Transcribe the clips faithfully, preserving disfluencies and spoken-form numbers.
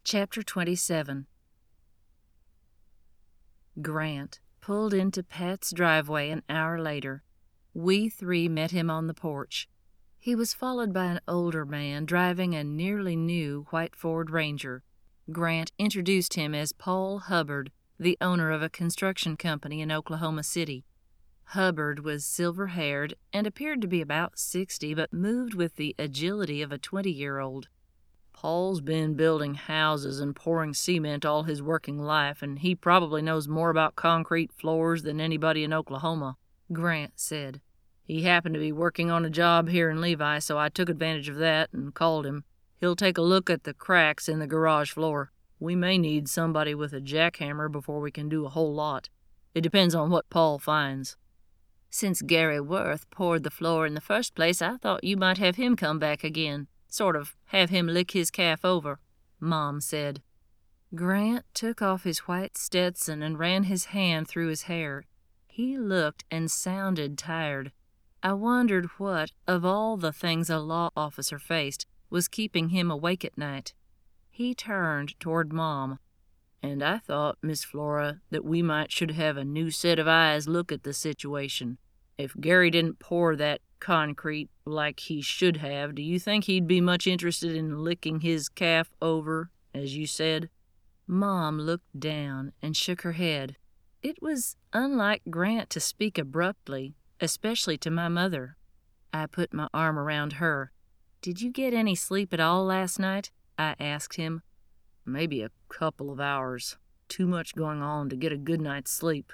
Chapter twenty-seven. Grant pulled into Pat's driveway an hour later. We three met him on the porch. He was followed by an older man driving a nearly new white Ford Ranger. Grant introduced him as Paul Hubbard, the owner of a construction company in Oklahoma City. Hubbard was silver-haired and appeared to be about sixty, but moved with the agility of a twenty-year-old. Paul's been building houses and pouring cement all his working life, and he probably knows more about concrete floors than anybody in Oklahoma, Grant said. He happened to be working on a job here in Levi, so I took advantage of that and called him. He'll take a look at the cracks in the garage floor. We may need somebody with a jackhammer before we can do a whole lot. It depends on what Paul finds. Since Gary Worth poured the floor in the first place, I thought you might have him come back again. Sort of have him lick his calf over, Mom said. Grant took off his white Stetson and ran his hand through his hair. He looked and sounded tired. I wondered what, of all the things a law officer faced, was keeping him awake at night. He turned toward Mom. And I thought, Miss Flora, that we might should have a new set of eyes look at the situation. If Gary didn't pour that concrete like he should have, do you think he'd be much interested in licking his calf over, as you said? Mom looked down and shook her head. It was unlike Grant to speak abruptly, especially to my mother. I put my arm around her. Did you get any sleep at all last night? I asked him. Maybe a couple of hours. Too much going on to get a good night's sleep.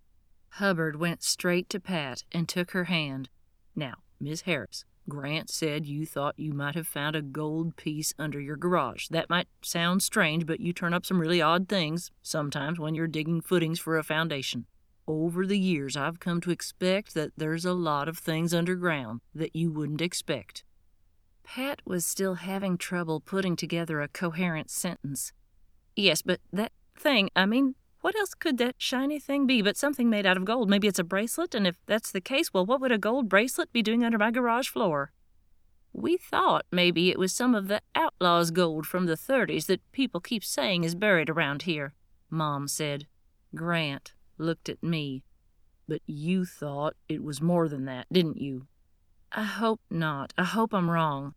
Hubbard went straight to Pat and took her hand. Now, Miss Harris, Grant said you thought you might have found a gold piece under your garage. That might sound strange, but you turn up some really odd things sometimes when you're digging footings for a foundation. Over the years, I've come to expect that there's a lot of things underground that you wouldn't expect. Pat was still having trouble putting together a coherent sentence. Yes, but that thing, I mean, what else could that shiny thing be but something made out of gold? Maybe it's a bracelet, and if that's the case, well, what would a gold bracelet be doing under my garage floor? We thought maybe it was some of the outlaw's gold from the thirties that people keep saying is buried around here, Mom said. Grant looked at me. But you thought it was more than that, didn't you? I hope not. I hope I'm wrong.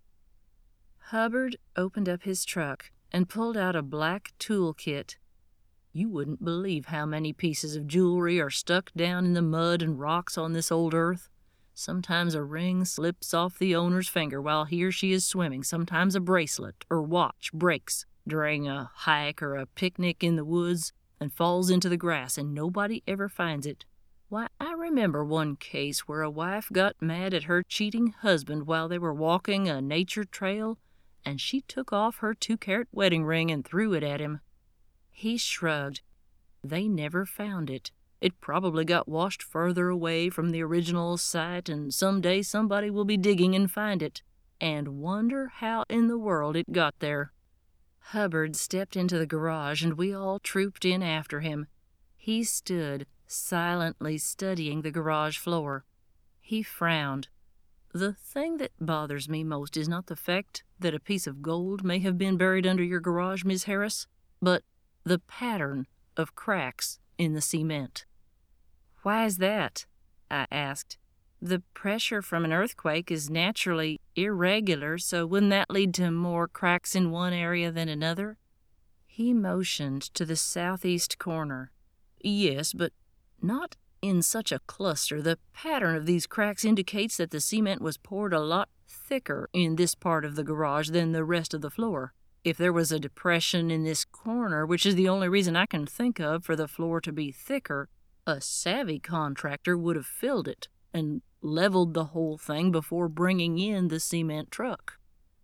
Hubbard opened up his truck and pulled out a black tool kit. You wouldn't believe how many pieces of jewelry are stuck down in the mud and rocks on this old earth. Sometimes a ring slips off the owner's finger while he or she is swimming. Sometimes a bracelet or watch breaks during a hike or a picnic in the woods and falls into the grass, and nobody ever finds it. Why, I remember one case where a wife got mad at her cheating husband while they were walking a nature trail, and she took off her two-carat wedding ring and threw it at him. He shrugged. They never found it. It probably got washed further away from the original site, and someday somebody will be digging and find it, and wonder how in the world it got there. Hubbard stepped into the garage, and we all trooped in after him. He stood, silently studying the garage floor. He frowned. The thing that bothers me most is not the fact that a piece of gold may have been buried under your garage, Miss Harris, but the pattern of cracks in the cement. Why is that? I asked. The pressure from an earthquake is naturally irregular, so wouldn't that lead to more cracks in one area than another? He motioned to the southeast corner. Yes, but not in such a cluster. The pattern of these cracks indicates that the cement was poured a lot thicker in this part of the garage than the rest of the floor. If there was a depression in this corner, which is the only reason I can think of for the floor to be thicker, a savvy contractor would have filled it and leveled the whole thing before bringing in the cement truck.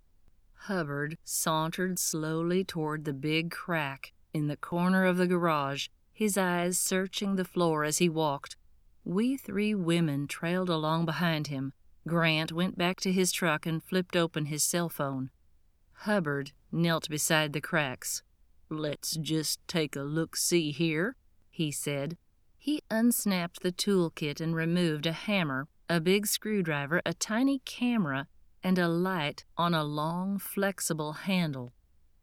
Hubbard sauntered slowly toward the big crack in the corner of the garage, his eyes searching the floor as he walked. We three women trailed along behind him. Grant went back to his truck and flipped open his cell phone. Hubbard knelt beside the cracks. Let's just take a look-see here, he said. He unsnapped the toolkit and removed a hammer, a big screwdriver, a tiny camera, and a light on a long, flexible handle.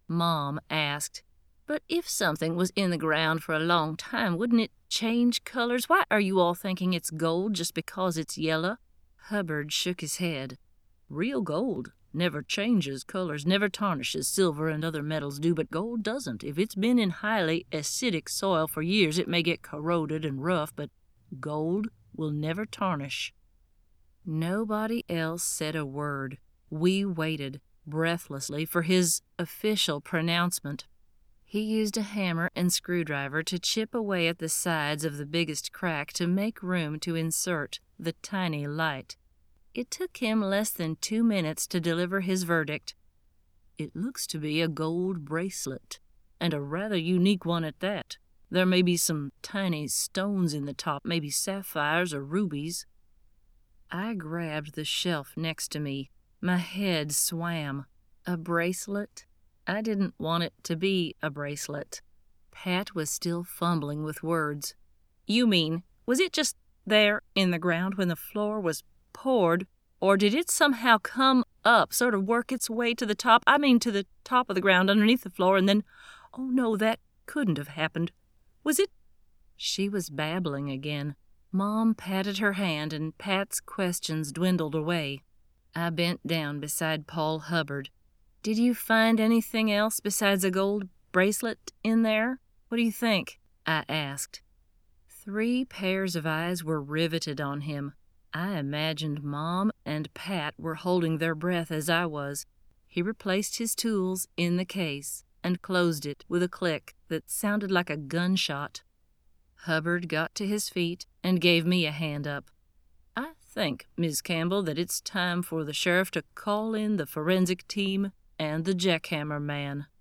Mom asked, "But if something was in the ground for a long time, wouldn't it change colors? Why are you all thinking it's gold just because it's yellow?" Hubbard shook his head. "Real gold never changes colors, never tarnishes. Silver and other metals do, but gold doesn't. If it's been in highly acidic soil for years, it may get corroded and rough, but gold will never tarnish." Nobody else said a word. We waited breathlessly for his official pronouncement. He used a hammer and screwdriver to chip away at the sides of the biggest crack to make room to insert the tiny light. It took him less than two minutes to deliver his verdict. "It looks to be a gold bracelet, and a rather unique one at that. There may be some tiny stones in the top, maybe sapphires or rubies." I grabbed the shelf next to me. My head swam. A bracelet? I didn't want it to be a bracelet. Pat was still fumbling with words. "You mean, was it just there in the ground when the floor was poured, or did it somehow come up, sort of work its way to the top? I mean to the top of the ground underneath the floor, and then, oh no, that couldn't have happened. Was it—" She was babbling again. Mom patted her hand, and Pat's questions dwindled away. I bent down beside Paul Hubbard. "Did you find anything else besides a gold bracelet in there? What do you think?" I asked. Three pairs of eyes were riveted on him. I imagined Mom and Pat were holding their breath as I was. He replaced his tools in the case and closed it with a click that sounded like a gunshot. Hubbard got to his feet and gave me a hand up. "I think, Miz Campbell, that it's time for the sheriff to call in the forensic team and the jackhammer man."